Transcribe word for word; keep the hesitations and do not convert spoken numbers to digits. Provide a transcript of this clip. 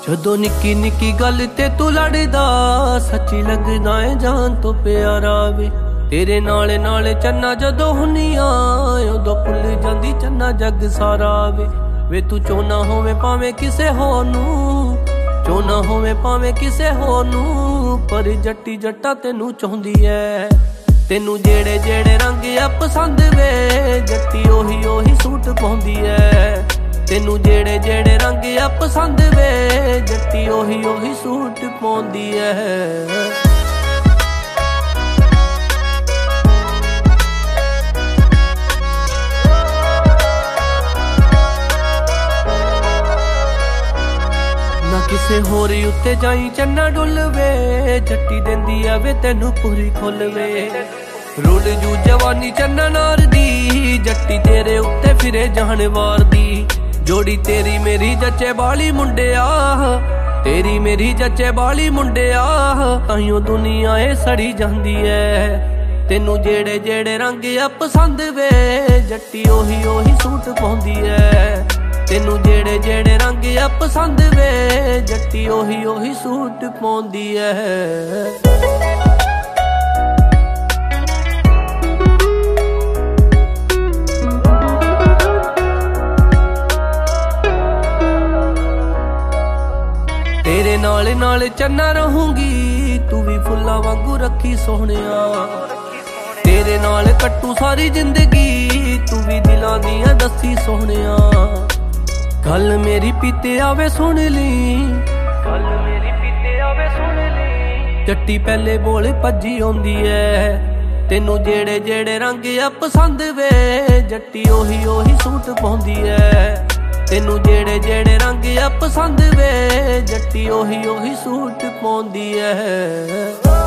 जदों निक्की निक्की गल ते तू लड़दा सच्ची लगदा है जान तो प्यारा वे। तेरे नाले नाले चन्ना जदों हुनिया उदों भुल जांदी चन्ना जग सारा वे। वे तू चोना होवे भावें किसे होर नूं, चोना होवे भावें किसे होर नूं, पर जट्टी जट्टा तेनू चाहुंदी ऐ। तेनू जेड़े जेड़े रंग आ पसंद वे जट्टी ओही ओही सूट पाउंदी ऐ। तेनू जेड़े जेड़े रंग आ पसंद वे जट्टी ओही ओही सूट पाउंदी ऐ। किसे होरी उत्ते जाई चन्ना डुल वे जट्टी देंदी आ वे तेनू पूरी खुल वे। रुल जू जवानी चन्ना नार दी जट्टी तेरे उत्ते फिरे जान वार दी। जोड़ी तेरी मेरी जच्चे बाली मुंडिया, तेरी मेरी जच्चे बाली मुंडिया, ताइयों दुनिया ए सड़ी जांदी ऐ। तेनू जेड़े जेड़े रंग आ पसंद वे जट्टी ओही ओही सूट पाउंदी ऐ। तेनू जेड़े जेड़े रंग आ पसंद वे जट्टी ओही ओही सूट पाउंदी ऐ। तेरे नाल नाल चन्ना रहूंगी तू भी फुल्लां वांगू रखी सोहणिया। तेरे नाल कट्टू सारी जिंदगी तू भी दिलां दियां दसी सोहणिया। गल मेरी पीते आवे सुन ली, गल मेरी पीते आवे सुन ली, जट्टी पहले बोल भज्जी आउंदी ऐ। तेनू जेड़े जेड़े रंग आ पसंद वे जट्टी ओही ओही सूट पाउंदी ऐ। तेनू जेड़े जेड़े रंग आ पसंद वे जट्टी ओही ओही सूट पाउंदी ऐ।